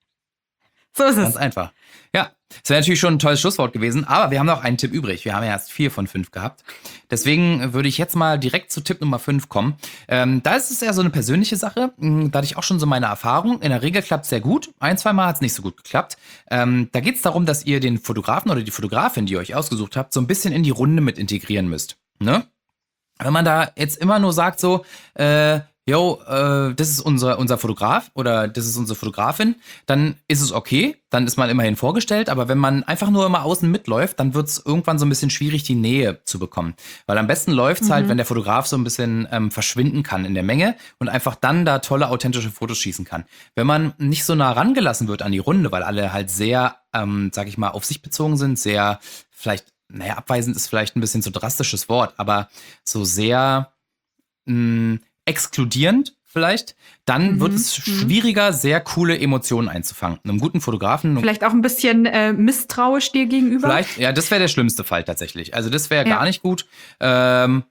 [SPEAKER 1] So ist
[SPEAKER 2] Ganz
[SPEAKER 1] es.
[SPEAKER 2] einfach. Ja, es wäre natürlich schon ein tolles Schlusswort gewesen, aber wir haben noch einen Tipp übrig. Wir haben ja erst vier von fünf gehabt. Deswegen würde ich jetzt mal direkt zu Tipp Nummer fünf kommen. Ähm, da ist es eher so eine persönliche Sache. Hm, Da hatte ich auch schon so meine Erfahrung. In der Regel klappt es sehr gut. Ein, zwei Mal hat es nicht so gut geklappt. Ähm, da geht es darum, dass ihr den Fotografen oder die Fotografin, die ihr euch ausgesucht habt, so ein bisschen in die Runde mit integrieren müsst. Ne? Wenn man da jetzt immer nur sagt so, äh, yo, äh, das ist unser, unser Fotograf oder das ist unsere Fotografin, dann ist es okay, dann ist man immerhin vorgestellt, aber wenn man einfach nur immer außen mitläuft, dann wird es irgendwann so ein bisschen schwierig, die Nähe zu bekommen. Weil am besten läuft es halt, wenn der Fotograf so ein bisschen ähm, verschwinden kann in der Menge und einfach dann da tolle, authentische Fotos schießen kann. Wenn man nicht so nah rangelassen wird an die Runde, weil alle halt sehr, ähm, sag ich mal, auf sich bezogen sind, sehr vielleicht naja, abweisend ist vielleicht ein bisschen so drastisches Wort, aber so sehr mh, exkludierend vielleicht, dann
[SPEAKER 1] Mhm,
[SPEAKER 2] wird es
[SPEAKER 1] mhm.
[SPEAKER 2] schwieriger, sehr coole Emotionen einzufangen. Einem guten Fotografen,
[SPEAKER 1] Vielleicht auch ein bisschen äh, misstrauisch dir gegenüber.
[SPEAKER 2] vielleicht, ja, das wäre der schlimmste Fall tatsächlich. Also das wäre
[SPEAKER 1] Ja.
[SPEAKER 2] gar nicht gut. Ähm,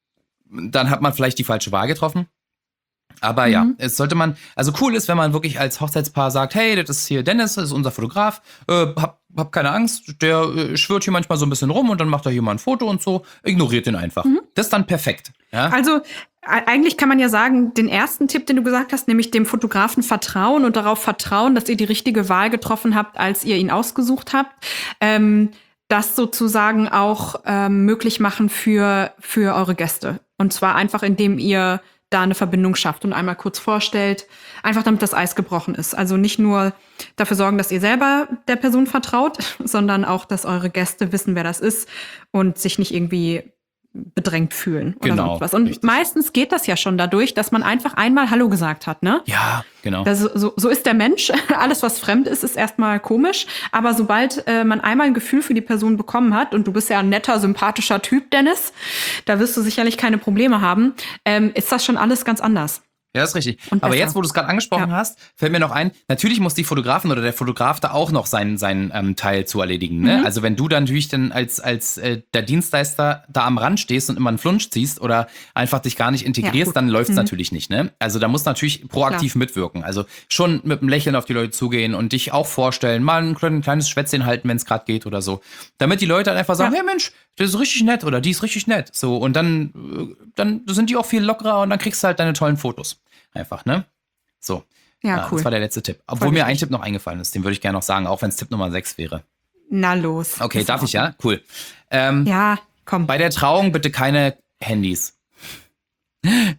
[SPEAKER 2] dann hat man vielleicht die falsche Wahl getroffen. Aber ja,
[SPEAKER 1] Mhm.
[SPEAKER 2] es sollte man, also cool ist, wenn man wirklich als Hochzeitspaar sagt, hey, das ist hier Dennis, das ist unser Fotograf, äh, hab, hab keine Angst, der äh, schwirrt hier manchmal so ein bisschen rum und dann macht er hier mal ein Foto und so, ignoriert den einfach. Das ist dann perfekt. Ja?
[SPEAKER 1] Also e- eigentlich kann man ja sagen, den ersten Tipp, den du gesagt hast, nämlich dem Fotografen vertrauen und darauf vertrauen, dass ihr die richtige Wahl getroffen habt, als ihr ihn ausgesucht habt, ähm, das sozusagen auch ähm, möglich machen für, für eure Gäste. Und zwar einfach, indem ihr da eine Verbindung schafft und einmal kurz vorstellt, einfach damit das Eis gebrochen ist. Also nicht nur dafür sorgen, dass ihr selber der Person vertraut, sondern auch, dass eure Gäste wissen, wer das ist und sich nicht irgendwie bedrängt fühlen oder
[SPEAKER 2] Genau,
[SPEAKER 1] sonst was. Und
[SPEAKER 2] richtig.
[SPEAKER 1] meistens geht das ja schon dadurch, dass man einfach einmal Hallo gesagt hat, ne?
[SPEAKER 2] Ja, genau.
[SPEAKER 1] Das, so, so ist der Mensch. Alles, was fremd ist, ist erstmal komisch. Aber sobald äh, man einmal ein Gefühl für die Person bekommen hat, und du bist ja ein netter, sympathischer Typ, Dennis, da wirst du sicherlich keine Probleme haben, ähm, ist das schon alles ganz anders.
[SPEAKER 2] Ja, das ist richtig.
[SPEAKER 1] Und
[SPEAKER 2] Aber
[SPEAKER 1] besser.
[SPEAKER 2] jetzt, wo du es gerade angesprochen
[SPEAKER 1] Ja.
[SPEAKER 2] hast, fällt mir noch ein, natürlich muss die Fotografin oder der Fotograf da auch noch seinen, seinen ähm, Teil zu erledigen. Ne?
[SPEAKER 1] Mhm.
[SPEAKER 2] Also wenn du dann natürlich dann als, als äh, der Dienstleister da am Rand stehst und immer einen Flunsch ziehst oder einfach dich gar nicht
[SPEAKER 1] Ja,
[SPEAKER 2] integrierst,
[SPEAKER 1] gut.
[SPEAKER 2] dann läuft es
[SPEAKER 1] Mhm.
[SPEAKER 2] natürlich nicht. Ne? Also da muss natürlich proaktiv mitwirken. Also schon mit einem Lächeln auf die Leute zugehen und dich auch vorstellen, mal ein klein- kleines Schwätzchen halten, wenn es gerade geht oder so. Damit die Leute dann einfach sagen,
[SPEAKER 1] Ja.
[SPEAKER 2] hey Mensch, das ist richtig nett oder die ist richtig nett. So, und dann, äh, dann sind die auch viel lockerer und dann kriegst du halt deine tollen Fotos. Einfach, ne? So.
[SPEAKER 1] Ja,
[SPEAKER 2] Ja,
[SPEAKER 1] cool.
[SPEAKER 2] Das war der letzte Tipp. Obwohl
[SPEAKER 1] Voll
[SPEAKER 2] mir ein
[SPEAKER 1] wichtig.
[SPEAKER 2] Tipp noch eingefallen ist, den würde ich gerne noch sagen, auch wenn es Tipp Nummer sechs wäre.
[SPEAKER 1] Na los.
[SPEAKER 2] Okay,
[SPEAKER 1] Ist
[SPEAKER 2] darf
[SPEAKER 1] in
[SPEAKER 2] ich ja? Cool. Ähm,
[SPEAKER 1] Ordnung. Ja, komm.
[SPEAKER 2] Bei der Trauung bitte keine Handys.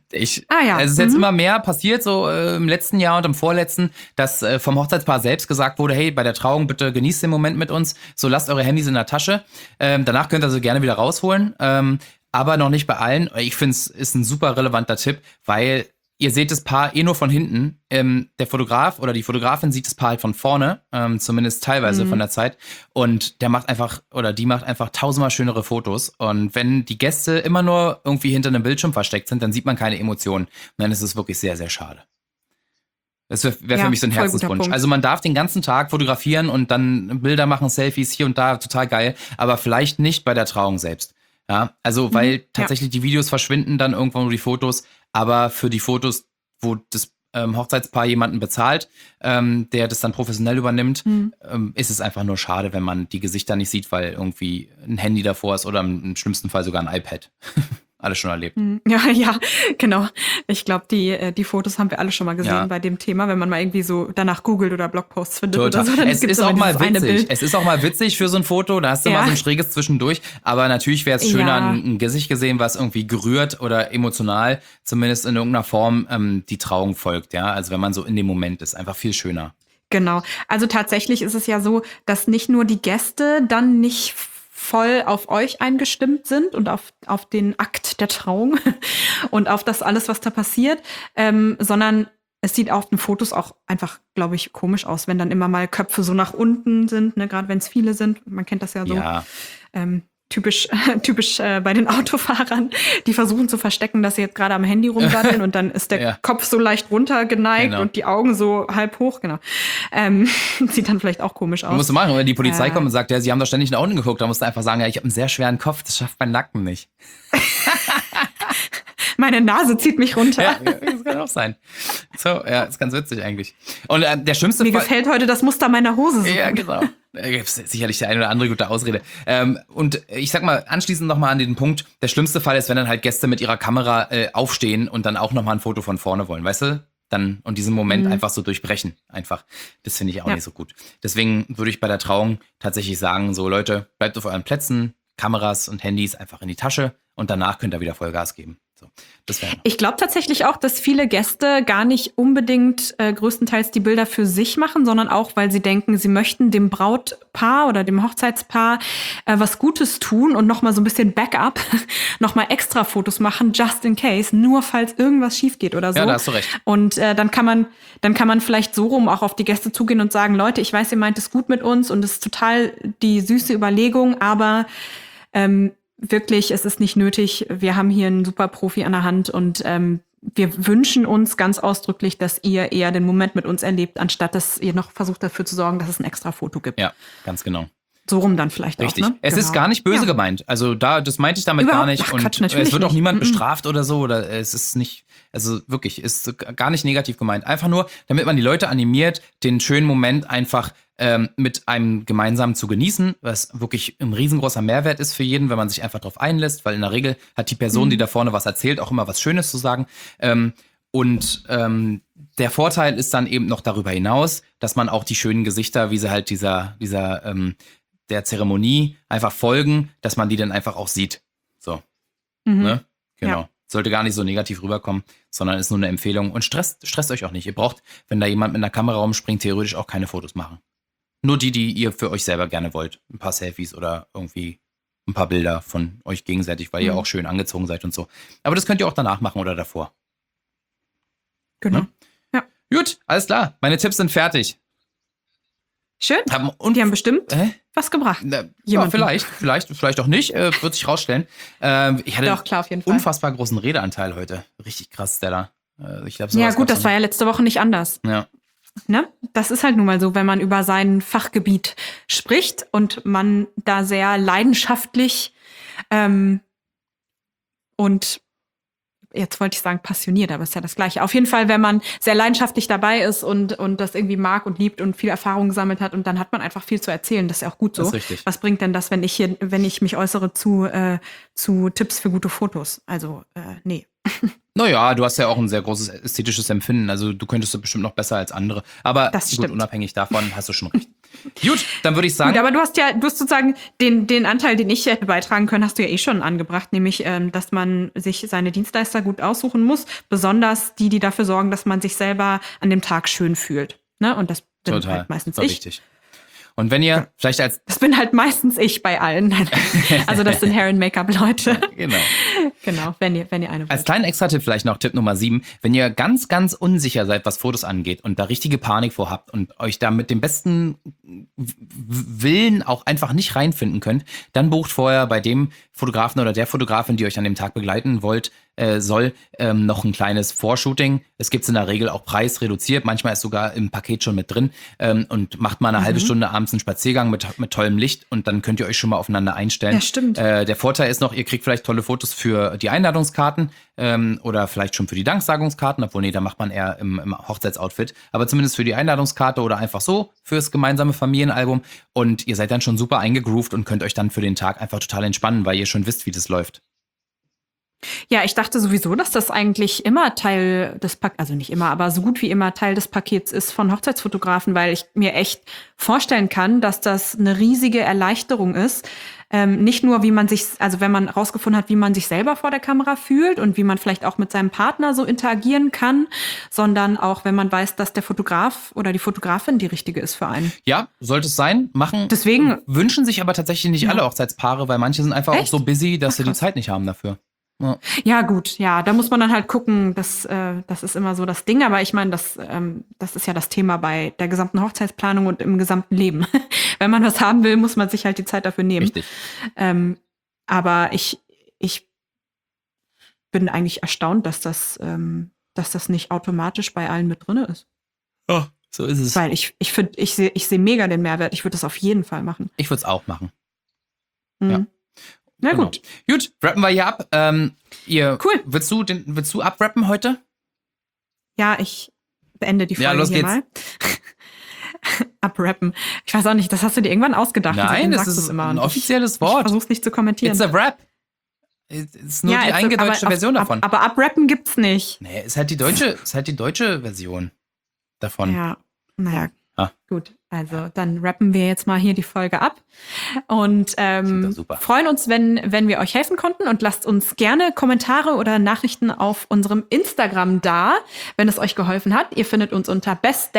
[SPEAKER 2] Ich,
[SPEAKER 1] Ah ja.
[SPEAKER 2] Es ist jetzt
[SPEAKER 1] Mhm.
[SPEAKER 2] immer mehr passiert, so äh, im letzten Jahr und im vorletzten, dass äh, vom Hochzeitspaar selbst gesagt wurde, hey, bei der Trauung bitte genießt den Moment mit uns, so lasst eure Handys in der Tasche. Ähm, danach könnt ihr sie gerne wieder rausholen, ähm, aber noch nicht bei allen. Ich finde es ist ein super relevanter Tipp, weil ihr seht das Paar eh nur von hinten. Ähm, der Fotograf oder die Fotografin sieht das Paar halt von vorne, ähm, zumindest teilweise
[SPEAKER 1] Mhm.
[SPEAKER 2] von der Zeit. Und der macht einfach, oder die macht einfach tausendmal schönere Fotos. Und wenn die Gäste immer nur irgendwie hinter einem Bildschirm versteckt sind, dann sieht man keine Emotionen. Und dann ist es wirklich sehr, sehr schade. Das wäre wär
[SPEAKER 1] Ja,
[SPEAKER 2] für mich so ein
[SPEAKER 1] voll guter
[SPEAKER 2] Herzenswunsch.
[SPEAKER 1] Punkt.
[SPEAKER 2] Also man darf den ganzen Tag fotografieren und dann Bilder machen, Selfies hier und da, total geil. Aber vielleicht nicht bei der Trauung selbst. Ja, also weil
[SPEAKER 1] ja.
[SPEAKER 2] tatsächlich die Videos verschwinden dann irgendwann nur die Fotos. Aber für die Fotos, wo das ähm, Hochzeitspaar jemanden bezahlt, ähm, der das dann professionell übernimmt,
[SPEAKER 1] Mhm.
[SPEAKER 2] ähm, ist es einfach nur schade, wenn man die Gesichter nicht sieht, weil irgendwie ein Handy davor ist oder im, im schlimmsten Fall sogar ein iPad. Alles schon erlebt.
[SPEAKER 1] Mhm. Ja, ja, genau. Ich glaube, die, äh, die Fotos haben wir alle schon mal gesehen
[SPEAKER 2] Ja.
[SPEAKER 1] bei dem Thema, wenn man mal irgendwie so danach googelt oder Blogposts findet
[SPEAKER 2] Total.
[SPEAKER 1] oder so. Dann
[SPEAKER 2] Es
[SPEAKER 1] gibt's
[SPEAKER 2] ist auch
[SPEAKER 1] immer
[SPEAKER 2] mal
[SPEAKER 1] dieses eine
[SPEAKER 2] witzig.
[SPEAKER 1] Bild.
[SPEAKER 2] Es ist auch mal witzig für so ein Foto. Da hast du
[SPEAKER 1] Ja.
[SPEAKER 2] mal so ein schräges zwischendurch. Aber natürlich wäre es schöner,
[SPEAKER 1] Ja.
[SPEAKER 2] ein, ein Gesicht gesehen, was irgendwie gerührt oder emotional, zumindest in irgendeiner Form, ähm, die Trauung folgt. Ja, also wenn man so in dem Moment ist, einfach viel schöner.
[SPEAKER 1] Genau. Also tatsächlich ist es ja so, dass nicht nur die Gäste dann nicht voll auf euch eingestimmt sind und auf, auf den Akt der Trauung und auf das alles, was da passiert, ähm, sondern es sieht auf den Fotos auch einfach, glaube ich, komisch aus, wenn dann immer mal Köpfe so nach unten sind, ne? Gerade wenn es viele sind. Man kennt das ja so.
[SPEAKER 2] Ja,
[SPEAKER 1] Ähm, typisch typisch äh, bei den Autofahrern, die versuchen zu verstecken, dass sie jetzt gerade am Handy rumdatteln und dann ist der
[SPEAKER 2] Ja.
[SPEAKER 1] Kopf so leicht runtergeneigt
[SPEAKER 2] Genau.
[SPEAKER 1] und die Augen so halb hoch, genau. Ähm, sieht dann vielleicht auch komisch aus.
[SPEAKER 2] musst du machen. Wenn die Polizei
[SPEAKER 1] Äh.
[SPEAKER 2] kommt und sagt, ja, sie haben doch ständig nach unten geguckt, dann musst du einfach sagen, ja, ich habe einen sehr schweren Kopf, das schafft mein Nacken nicht.
[SPEAKER 1] Meine Nase zieht mich runter.
[SPEAKER 2] Ja, das kann auch sein. So, ja, ist ganz witzig eigentlich. Und äh, der schlimmste
[SPEAKER 1] Mir
[SPEAKER 2] Fall.
[SPEAKER 1] gefällt heute das Muster meiner Hose so
[SPEAKER 2] Ja,
[SPEAKER 1] gut.
[SPEAKER 2] genau. Da gibt es sicherlich die eine oder andere gute Ausrede. Ähm, und ich sag mal, anschließend nochmal an den Punkt, der schlimmste Fall ist, wenn dann halt Gäste mit ihrer Kamera äh, aufstehen und dann auch nochmal ein Foto von vorne wollen, weißt du? Dann und diesen Moment
[SPEAKER 1] Mhm.
[SPEAKER 2] einfach so durchbrechen. Einfach. Das finde ich auch
[SPEAKER 1] Ja.
[SPEAKER 2] nicht so gut. Deswegen würde ich bei der Trauung tatsächlich sagen, so Leute, bleibt auf euren Plätzen, Kameras und Handys einfach in die Tasche und danach könnt ihr wieder Vollgas geben. So, das wäre.
[SPEAKER 1] Ich glaube tatsächlich auch, dass viele Gäste gar nicht unbedingt äh, größtenteils die Bilder für sich machen, sondern auch, weil sie denken, sie möchten dem Brautpaar oder dem Hochzeitspaar äh, was Gutes tun und noch mal so ein bisschen Backup, noch mal extra Fotos machen, just in case, nur falls irgendwas schief geht oder so.
[SPEAKER 2] Ja, da hast du recht.
[SPEAKER 1] Und äh, dann kann man, dann kann man vielleicht so rum auch auf die Gäste zugehen und sagen, Leute, ich weiß, ihr meint es gut mit uns und es ist total die süße Überlegung, aber ähm, wirklich, es ist nicht nötig. Wir haben hier einen super Profi an der Hand und ähm, wir wünschen uns ganz ausdrücklich, dass ihr eher den Moment mit uns erlebt, anstatt dass ihr noch versucht dafür zu sorgen, dass es ein extra Foto gibt.
[SPEAKER 2] Ja, ganz genau.
[SPEAKER 1] So rum dann vielleicht
[SPEAKER 2] Richtig.
[SPEAKER 1] auch. Ne?
[SPEAKER 2] Es ist
[SPEAKER 1] Genau.
[SPEAKER 2] gar nicht böse
[SPEAKER 1] Ja.
[SPEAKER 2] gemeint. Also da, das meinte ich damit
[SPEAKER 1] Überhaupt-
[SPEAKER 2] gar nicht.
[SPEAKER 1] ach,
[SPEAKER 2] und
[SPEAKER 1] Quatsch, natürlich
[SPEAKER 2] es wird auch
[SPEAKER 1] nicht.
[SPEAKER 2] niemand
[SPEAKER 1] Mhm.
[SPEAKER 2] bestraft oder so. Oder es ist nicht, also wirklich, ist gar nicht negativ gemeint. Einfach nur, damit man die Leute animiert, den schönen Moment einfach ähm, mit einem gemeinsam zu genießen, was wirklich ein riesengroßer Mehrwert ist für jeden, wenn man sich einfach darauf einlässt, weil in der Regel hat die Person,
[SPEAKER 1] Mhm.
[SPEAKER 2] die da vorne was erzählt, auch immer was Schönes zu sagen. Ähm, und ähm, der Vorteil ist dann eben noch darüber hinaus, dass man auch die schönen Gesichter, wie sie halt dieser, dieser ähm, der Zeremonie einfach folgen, dass man die dann einfach auch sieht. So,
[SPEAKER 1] Mhm.
[SPEAKER 2] ne? Genau.
[SPEAKER 1] Ja.
[SPEAKER 2] Sollte gar nicht so negativ rüberkommen, sondern ist nur eine Empfehlung. Und stresst, stresst euch auch nicht. Ihr braucht, wenn da jemand mit einer Kamera rumspringt, theoretisch auch keine Fotos machen. Nur die, die ihr für euch selber gerne wollt. Ein paar Selfies oder irgendwie ein paar Bilder von euch gegenseitig, weil ihr
[SPEAKER 1] Mhm.
[SPEAKER 2] auch schön angezogen seid und so. Aber das könnt ihr auch danach machen oder davor.
[SPEAKER 1] Genau.
[SPEAKER 2] Ne?
[SPEAKER 1] Ja.
[SPEAKER 2] Gut, alles klar. Meine Tipps sind fertig.
[SPEAKER 1] Schön.
[SPEAKER 2] Haben, und,
[SPEAKER 1] Die haben bestimmt
[SPEAKER 2] Hä?
[SPEAKER 1] was gebracht.
[SPEAKER 2] Na, ja,
[SPEAKER 1] Jemanden.
[SPEAKER 2] vielleicht, vielleicht, vielleicht auch nicht. Äh, wird sich rausstellen. Ähm, ich hatte
[SPEAKER 1] Doch, klar, auf jeden Fall.
[SPEAKER 2] unfassbar großen Redeanteil heute. Richtig krass, Stella. Äh, ich glaub,
[SPEAKER 1] Ja,
[SPEAKER 2] sowas
[SPEAKER 1] gut,
[SPEAKER 2] gab's
[SPEAKER 1] das war
[SPEAKER 2] noch
[SPEAKER 1] ja letzte Woche nicht anders.
[SPEAKER 2] nicht. Ja.
[SPEAKER 1] Ne? Das ist halt nun mal so, wenn man über sein Fachgebiet spricht und man da sehr leidenschaftlich ähm, und jetzt wollte ich sagen passioniert, aber ist ja das Gleiche. Auf jeden Fall, wenn man sehr leidenschaftlich dabei ist und, und das irgendwie mag und liebt und viel Erfahrung gesammelt hat und dann hat man einfach viel zu erzählen. Das ist ja auch gut so.
[SPEAKER 2] Das ist richtig.
[SPEAKER 1] Was bringt denn das, wenn ich hier, wenn ich mich äußere zu, äh, zu Tipps für gute Fotos? Also, äh, nee.
[SPEAKER 2] Naja, du hast ja auch ein sehr großes ästhetisches Empfinden. Also du könntest du bestimmt noch besser als andere. Aber
[SPEAKER 1] Das
[SPEAKER 2] gut,
[SPEAKER 1] stimmt.
[SPEAKER 2] unabhängig davon hast du schon recht. Gut, dann würde ich sagen.
[SPEAKER 1] Gut, aber du hast ja, du hast sozusagen den, den Anteil, den ich hätte beitragen können, hast du ja eh schon angebracht, nämlich, ähm, dass man sich seine Dienstleister gut aussuchen muss, besonders die, die dafür sorgen, dass man sich selber an dem Tag schön fühlt. Ne? Und das bin
[SPEAKER 2] Total,
[SPEAKER 1] halt meistens
[SPEAKER 2] so
[SPEAKER 1] ich.
[SPEAKER 2] Wichtig. Und wenn ihr ja. vielleicht als...
[SPEAKER 1] Das bin halt meistens ich bei allen. Also das sind Hair- and Make-up-Leute.
[SPEAKER 2] Genau.
[SPEAKER 1] Genau, wenn ihr, wenn ihr eine wollt.
[SPEAKER 2] Als kleinen Extra-Tipp vielleicht noch Tipp Nummer sieben. Wenn ihr ganz, ganz unsicher seid, was Fotos angeht und da richtige Panik vor habt und euch da mit dem besten Willen auch einfach nicht reinfinden könnt, dann bucht vorher bei dem Fotografen oder der Fotografin, die euch an dem Tag begleiten wollt, äh, soll, ähm, noch ein kleines Vorshooting. Es gibt in der Regel auch preisreduziert. Manchmal ist sogar im Paket schon mit drin. Ähm, und macht mal eine mhm. halbe Stunde abends einen Spaziergang mit, mit tollem Licht und dann könnt ihr euch schon mal aufeinander einstellen.
[SPEAKER 1] Ja, stimmt.
[SPEAKER 2] Äh, der Vorteil ist noch, ihr kriegt vielleicht tolle Fotos für die Einladungskarten ähm, oder vielleicht schon für die Danksagungskarten, obwohl nee, da macht man eher im, im Hochzeitsoutfit, aber zumindest für die Einladungskarte oder einfach so fürs gemeinsame Familienalbum und ihr seid dann schon super eingegroovt und könnt euch dann für den Tag einfach total entspannen, weil ihr schon wisst, wie das läuft.
[SPEAKER 1] Ja, ich dachte sowieso, dass das eigentlich immer Teil des Pakets, also nicht immer, aber so gut wie immer Teil des Pakets ist von Hochzeitsfotografen, weil ich mir echt vorstellen kann, dass das eine riesige Erleichterung ist. Ähm, nicht nur, wie man sich, also wenn man rausgefunden hat, wie man sich selber vor der Kamera fühlt und wie man vielleicht auch mit seinem Partner so interagieren kann, sondern auch, wenn man weiß, dass der Fotograf oder die Fotografin die richtige ist für einen.
[SPEAKER 2] Ja, sollte es sein. Machen.
[SPEAKER 1] Deswegen
[SPEAKER 2] wünschen sich aber tatsächlich nicht ja. alle Hochzeitspaare, weil manche sind einfach Echt? auch so busy, dass Ach, sie die Zeit nicht haben dafür. Ja.
[SPEAKER 1] ja, gut, ja, da muss man dann halt gucken, das, äh, das ist immer so das Ding, aber ich meine, das, ähm, das ist ja das Thema bei der gesamten Hochzeitsplanung und im gesamten Leben. Wenn man was haben will, muss man sich halt die Zeit dafür nehmen.
[SPEAKER 2] Richtig.
[SPEAKER 1] Ähm, aber ich, ich bin eigentlich erstaunt, dass das, ähm, dass das nicht automatisch bei allen mit drin ist.
[SPEAKER 2] Oh, so ist es.
[SPEAKER 1] Weil ich, ich finde, ich sehe ich seh mega den Mehrwert, ich würde das auf jeden Fall machen.
[SPEAKER 2] Ich würde es auch machen.
[SPEAKER 1] Mhm.
[SPEAKER 2] Ja.
[SPEAKER 1] Na
[SPEAKER 2] genau.
[SPEAKER 1] gut.
[SPEAKER 2] Gut, rappen wir hier ab. Ähm, ihr,
[SPEAKER 1] cool.
[SPEAKER 2] Willst du, den, willst du abrappen heute?
[SPEAKER 1] Ja, ich beende die Folge
[SPEAKER 2] ja, los
[SPEAKER 1] hier
[SPEAKER 2] geht's.
[SPEAKER 1] mal. Abrappen. Ich weiß auch nicht, das hast du dir irgendwann ausgedacht.
[SPEAKER 2] Nein, das ist immer. ein offizielles ich, Wort.
[SPEAKER 1] Ich versuch's nicht zu kommentieren.
[SPEAKER 2] It's a rap. Ist nur
[SPEAKER 1] ja,
[SPEAKER 2] die eingedeutschte
[SPEAKER 1] aber,
[SPEAKER 2] Version
[SPEAKER 1] ab,
[SPEAKER 2] davon.
[SPEAKER 1] Aber abrappen gibt's nicht.
[SPEAKER 2] Nee, ist halt die deutsche, ist halt die deutsche Version davon.
[SPEAKER 1] Ja, naja. Ah. Gut, also dann rappen wir jetzt mal hier die Folge ab und ähm, freuen uns, wenn, wenn wir euch helfen konnten und lasst uns gerne Kommentare oder Nachrichten auf unserem Instagram da, wenn es euch geholfen hat. Ihr findet uns unter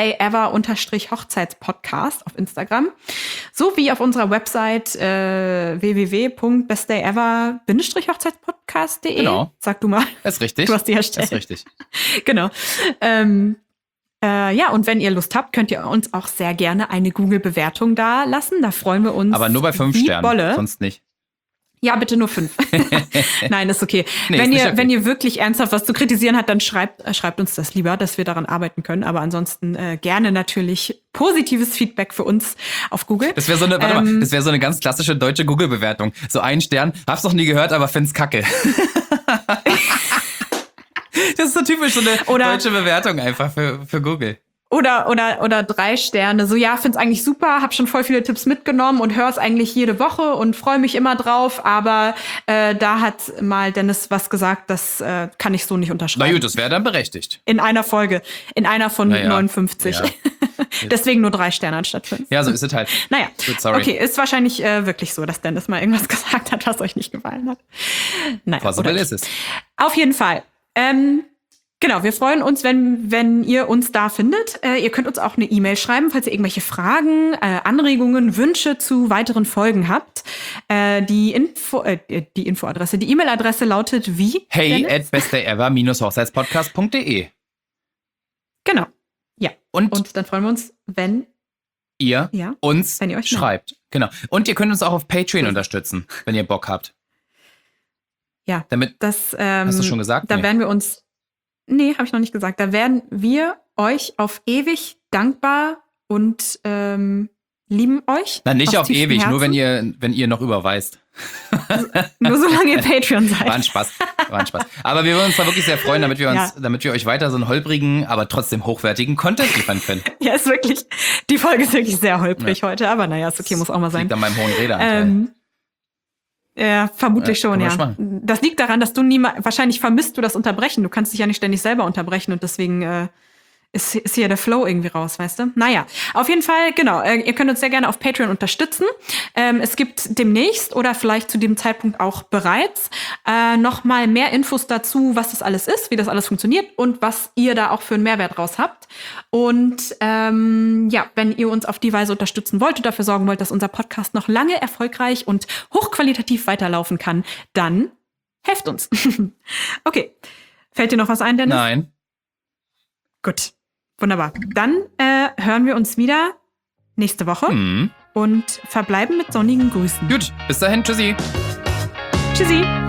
[SPEAKER 1] bestdayever-hochzeitspodcast auf Instagram, sowie auf unserer Website äh, w w w punkt bestdayever-hochzeitspodcast punkt de.
[SPEAKER 2] Genau.
[SPEAKER 1] Sag du mal.
[SPEAKER 2] Das ist richtig.
[SPEAKER 1] Du hast die erstellt.
[SPEAKER 2] Das ist richtig.
[SPEAKER 1] Genau. Ähm, Äh, ja, und wenn ihr Lust habt, könnt ihr uns auch sehr gerne eine Google-Bewertung da lassen. Da freuen wir uns.
[SPEAKER 2] Aber nur bei fünf Sternen, Bolle. Sonst nicht.
[SPEAKER 1] Ja, bitte nur fünf. Nein, ist okay.
[SPEAKER 2] Nee,
[SPEAKER 1] wenn
[SPEAKER 2] ist
[SPEAKER 1] ihr,
[SPEAKER 2] okay.
[SPEAKER 1] wenn ihr wirklich ernsthaft was zu kritisieren habt, dann schreibt, äh, schreibt uns das lieber, dass wir daran arbeiten können. Aber ansonsten äh, gerne natürlich positives Feedback für uns auf Google.
[SPEAKER 2] Das wäre so eine, warte
[SPEAKER 1] ähm,
[SPEAKER 2] mal, das wäre so eine ganz klassische deutsche Google-Bewertung. So ein Stern, hab's noch nie gehört, aber find's kacke. Das ist so typisch, so eine oder, deutsche Bewertung einfach für, für Google.
[SPEAKER 1] Oder, oder, oder drei Sterne. So, ja, find's eigentlich super, hab schon voll viele Tipps mitgenommen und hör's eigentlich jede Woche und freue mich immer drauf. Aber äh, da hat mal Dennis was gesagt, das äh, kann ich so nicht unterschreiben.
[SPEAKER 2] Na gut, das wäre dann berechtigt.
[SPEAKER 1] In einer Folge. In einer von
[SPEAKER 2] naja,
[SPEAKER 1] neunundfünfzig.
[SPEAKER 2] Ja.
[SPEAKER 1] Deswegen nur drei Sterne anstatt fünf.
[SPEAKER 2] Ja, so ist es halt.
[SPEAKER 1] Naja,
[SPEAKER 2] Good, sorry.
[SPEAKER 1] Okay, ist wahrscheinlich äh, wirklich so, dass Dennis mal irgendwas gesagt hat, was euch nicht gefallen hat. Naja,
[SPEAKER 2] Possible ist es.
[SPEAKER 1] Auf jeden Fall. Ähm, genau, wir freuen uns, wenn, wenn ihr uns da findet. Äh, ihr könnt uns auch eine E-Mail schreiben, falls ihr irgendwelche Fragen, äh, Anregungen, Wünsche zu weiteren Folgen habt. Äh, die Info, äh, die Infoadresse, die E-Mail-Adresse lautet wie?
[SPEAKER 2] Hey at bestdayever-hochzeitspodcast punkt de.
[SPEAKER 1] Genau, ja.
[SPEAKER 2] Und,
[SPEAKER 1] Und dann freuen wir uns, wenn
[SPEAKER 2] ihr
[SPEAKER 1] ja,
[SPEAKER 2] uns
[SPEAKER 1] wenn ihr euch
[SPEAKER 2] schreibt. Genau. Und ihr könnt uns auch auf Patreon unterstützen, wenn ihr Bock habt.
[SPEAKER 1] Ja,
[SPEAKER 2] damit,
[SPEAKER 1] das, ähm,
[SPEAKER 2] hast du schon gesagt?
[SPEAKER 1] Da
[SPEAKER 2] nee.
[SPEAKER 1] werden wir uns, nee, habe ich noch nicht gesagt, da werden wir euch auf ewig dankbar und ähm, lieben euch.
[SPEAKER 2] Na, nicht auf ewig,
[SPEAKER 1] Herzen.
[SPEAKER 2] nur wenn ihr, wenn ihr noch überweist.
[SPEAKER 1] Nur solange ihr Patreon seid.
[SPEAKER 2] War ein Spaß, war ein Spaß. Aber wir würden uns da wirklich sehr freuen, damit wir uns, ja. damit wir euch weiter so einen holprigen, aber trotzdem hochwertigen Content liefern können.
[SPEAKER 1] Ja, ist wirklich, die Folge ist wirklich sehr holprig ja. heute, aber naja, ist okay, muss auch mal sein.
[SPEAKER 2] Liegt an meinem hohen Redeanteil. Ähm,
[SPEAKER 1] Ja, vermutlich
[SPEAKER 2] ja,
[SPEAKER 1] schon, ja. Das liegt daran, dass du niemals, wahrscheinlich vermisst du das Unterbrechen. Du kannst dich ja nicht ständig selber unterbrechen und deswegen äh, ist, ist hier der Flow irgendwie raus, weißt du? Naja, auf jeden Fall, genau. Äh, ihr könnt uns sehr gerne auf Patreon unterstützen. Ähm, es gibt demnächst oder vielleicht zu dem Zeitpunkt auch bereits äh, noch mal mehr Infos dazu, was das alles ist, wie das alles funktioniert und was ihr da auch für einen Mehrwert raus habt. Und ähm, ja, wenn ihr uns auf die Weise unterstützen wollt und dafür sorgen wollt, dass unser Podcast noch lange erfolgreich und hochqualitativ weiterlaufen kann, dann helft uns. Okay. Fällt dir noch was ein, Dennis?
[SPEAKER 2] Nein.
[SPEAKER 1] Gut. Wunderbar. Dann äh, hören wir uns wieder nächste Woche
[SPEAKER 2] Mhm.
[SPEAKER 1] und verbleiben mit sonnigen Grüßen.
[SPEAKER 2] Gut, bis dahin, tschüssi.
[SPEAKER 1] Tschüssi.